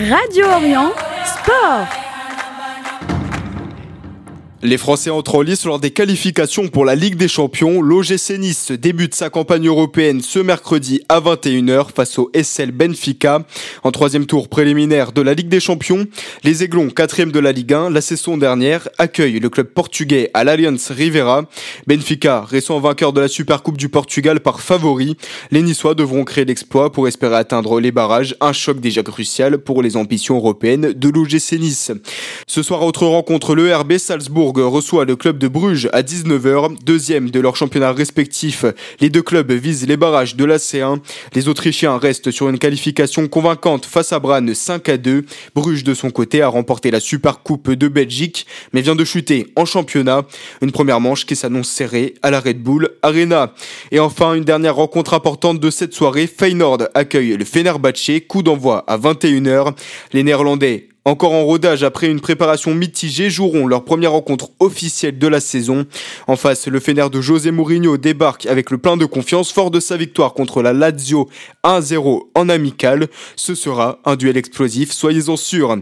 Radio Orient, Sport. Les Français entrent en lice lors des qualifications pour la Ligue des Champions. L'OGC Nice débute sa campagne européenne ce mercredi à 21h face au SL Benfica. En troisième tour préliminaire de la Ligue des Champions, les Aiglons, 4e de la Ligue 1, la saison dernière, accueillent le club portugais à l'Allianz Ribeira. Benfica, récent vainqueur de la Supercoupe du Portugal par favori. Les Niçois devront créer l'exploit pour espérer atteindre les barrages. Un choc déjà crucial pour les ambitions européennes de l'OGC Nice. Ce soir, autre rencontre, le RB Salzbourg reçoit le club de Bruges à 19h, deuxième de leur championnat respectif. Les deux clubs visent les barrages de la C1. Les Autrichiens restent sur une qualification convaincante face à Brann 5-2. Bruges de son côté a remporté la Supercoupe de Belgique, mais vient de chuter en championnat. Une première manche qui s'annonce serrée à la Red Bull Arena. Et enfin, une dernière rencontre importante de cette soirée, Feyenoord accueille le Fenerbahçe, coup d'envoi à 21h. Les Néerlandais, encore en rodage après une préparation mitigée, joueront leur première rencontre officielle de la saison. En face, le Fener de José Mourinho débarque avec le plein de confiance, fort de sa victoire contre la Lazio 1-0 en amical. Ce sera un duel explosif, soyez-en sûrs.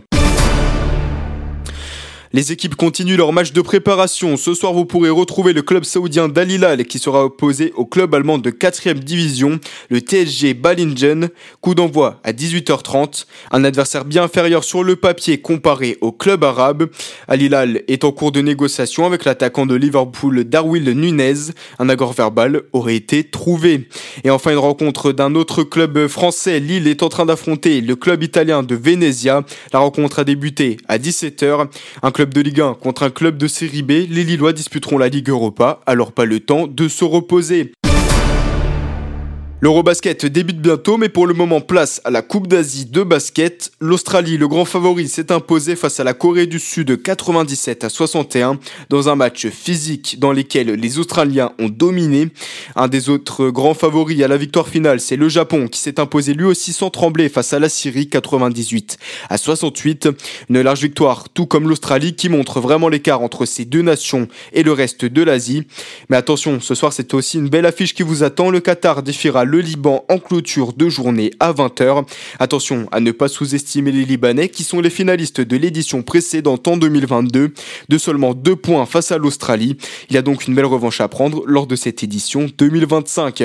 Les équipes continuent leur match de préparation. Ce soir, vous pourrez retrouver le club saoudien d'Al Hilal qui sera opposé au club allemand de 4e division, le TSG Balingen. Coup d'envoi à 18h30. Un adversaire bien inférieur sur le papier comparé au club arabe. Al Hilal est en cours de négociation avec l'attaquant de Liverpool Darwin Nunez. Un accord verbal aurait été trouvé. Et enfin, une rencontre d'un autre club français. Lille est en train d'affronter le club italien de Venezia. La rencontre a débuté à 17h. Un club de Ligue 1 contre un club de série B, les Lillois disputeront la Ligue Europa, alors pas le temps de se reposer. L'Eurobasket débute bientôt, mais pour le moment, place à la Coupe d'Asie de basket. L'Australie, le grand favori, s'est imposé face à la Corée du Sud 97-61 dans un match physique dans lequel les Australiens ont dominé. Un des autres grands favoris à la victoire finale, c'est le Japon qui s'est imposé lui aussi sans trembler face à la Syrie 98-68. Une large victoire, tout comme l'Australie, qui montre vraiment l'écart entre ces deux nations et le reste de l'Asie. Mais attention, ce soir, c'est aussi une belle affiche qui vous attend. Le Qatar défiera le Liban en clôture de journée à 20h. Attention à ne pas sous-estimer les Libanais qui sont les finalistes de l'édition précédente en 2022 de seulement 2 points face à l'Australie. Il y a donc une belle revanche à prendre lors de cette édition 2025.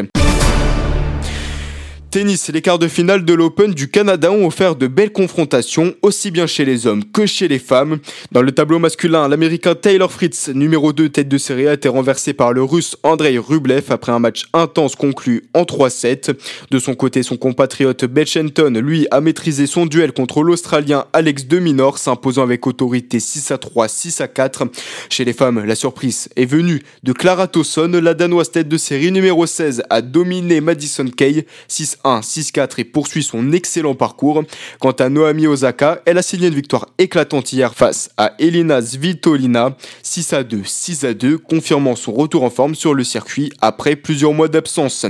Tennis, les quarts de finale de l'Open du Canada ont offert de belles confrontations, aussi bien chez les hommes que chez les femmes. Dans le tableau masculin, l'Américain Taylor Fritz, numéro 2 tête de série, a été renversé par le Russe Andrei Rublev après un match intense conclu en 3-7. De son côté, son compatriote Bechenton, lui, a maîtrisé son duel contre l'Australien Alex de Minaur, s'imposant avec autorité 6-3, 6-4. Chez les femmes, la surprise est venue de Clara Tauson. La Danoise tête de série numéro 16 a dominé Madison Kay 6-1, 6-4 et poursuit son excellent parcours. Quant à Naomi Osaka, elle a signé une victoire éclatante hier face à Elina Svitolina 6-2, 6-2, confirmant son retour en forme sur le circuit après plusieurs mois d'absence.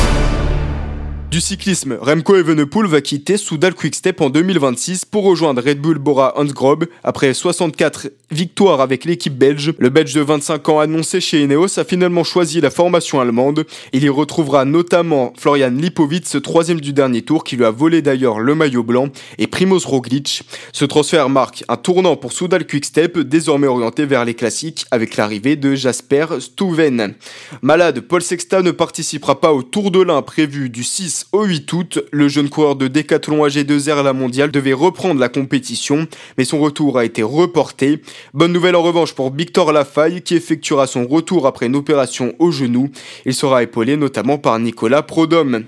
Du cyclisme, Remco Evenepoel va quitter Soudal Quick-Step en 2026 pour rejoindre Red Bull Bora-Hansgrohe. Après 64 victoires avec l'équipe belge, le Belge de 25 ans annoncé chez Ineos a finalement choisi la formation allemande. Il y retrouvera notamment Florian Lipowitz, 3e du dernier tour, qui lui a volé d'ailleurs le maillot blanc, et Primoz Roglic. Ce transfert marque un tournant pour Soudal Quick-Step, désormais orienté vers les classiques avec l'arrivée de Jasper Stuyven. Malade, Paul Sexta ne participera pas au Tour de l'Ain prévu du 6 au 8 août. Le jeune coureur de Décathlon AG2R La Mondiale devait reprendre la compétition, mais son retour a été reporté. Bonne nouvelle en revanche pour Victor Lafaye qui effectuera son retour après une opération au genou. Il sera épaulé notamment par Nicolas Prodhomme.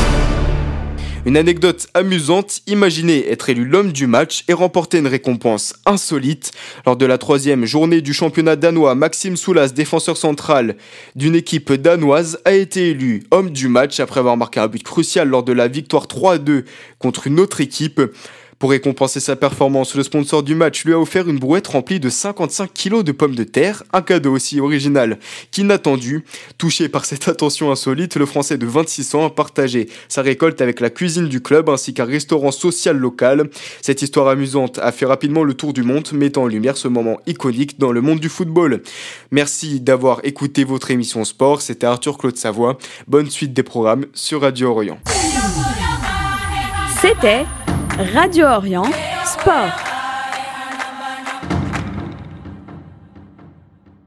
Une anecdote amusante, imaginez être élu l'homme du match et remporter une récompense insolite. Lors de la 3e journée du championnat danois, Maxime Soulas, défenseur central d'une équipe danoise, a été élu homme du match après avoir marqué un but crucial lors de la victoire 3-2 contre une autre équipe. Pour récompenser sa performance, le sponsor du match lui a offert une brouette remplie de 55 kilos de pommes de terre, un cadeau aussi original qu'inattendu. Touché par cette attention insolite, le Français de 26 ans a partagé sa récolte avec la cuisine du club ainsi qu'un restaurant social local. Cette histoire amusante a fait rapidement le tour du monde, mettant en lumière ce moment iconique dans le monde du football. Merci d'avoir écouté votre émission Sport, c'était Arthur-Claude Savoie. Bonne suite des programmes sur Radio Orient. C'était Radio Orient, sport.